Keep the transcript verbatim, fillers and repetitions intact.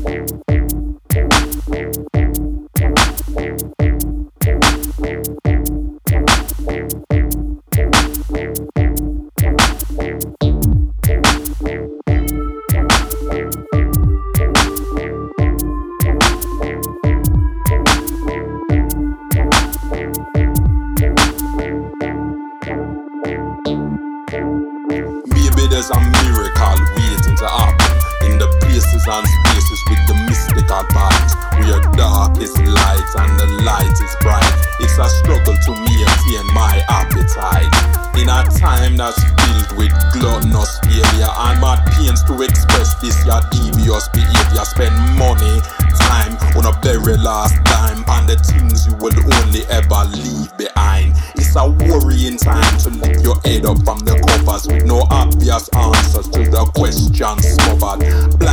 Maybe there's a miracle waiting to happen in the places and spaces with the mystical vibes, where dark is light and the light is bright. It's a struggle to maintain my appetite in a time that's filled with gluttonous failure and mad pains to express this your devious behavior. Spend money, time on a very last dime and the things you will only ever leave behind. It's a worrying time to lift your head up from the covers with no obvious answers to the questions covered.